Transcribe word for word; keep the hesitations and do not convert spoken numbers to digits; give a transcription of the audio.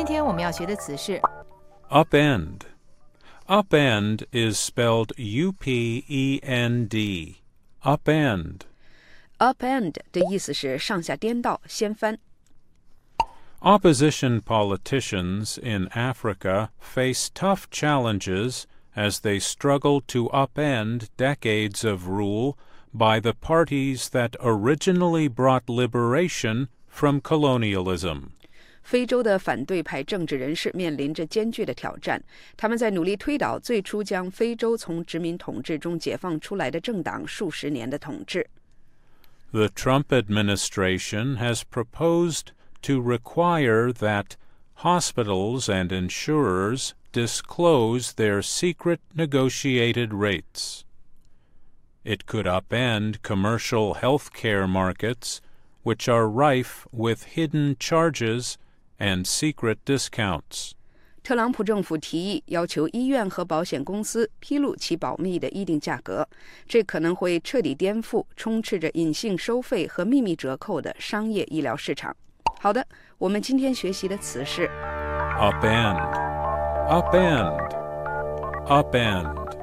今天我们要学的词是 Upend. Upend is spelled U P E N D. Upend. Upend 的意思是上下颠倒、掀翻。 Opposition politicians in Africa face tough challenges as they struggle to upend decades of rule by the parties that originally brought liberation from colonialism. 非洲的反对派政治人士面临着艰巨的挑战，他们在努力推倒最初将非洲从殖民统治中解放出来的政党数十年的统治。 The Trump administration has proposed to require that hospitals and insurers disclose their secret negotiated rates. It could upend commercial health care markets, which are rife with hidden charges and secret discounts. 特朗普政府提议要求医院和保险公司披露其保密的议定价格，这可能会彻底颠覆充斥着隐性收费和秘密折扣的商业医疗市场。好的，我们今天学习的词是 Upend. Upend. Upend.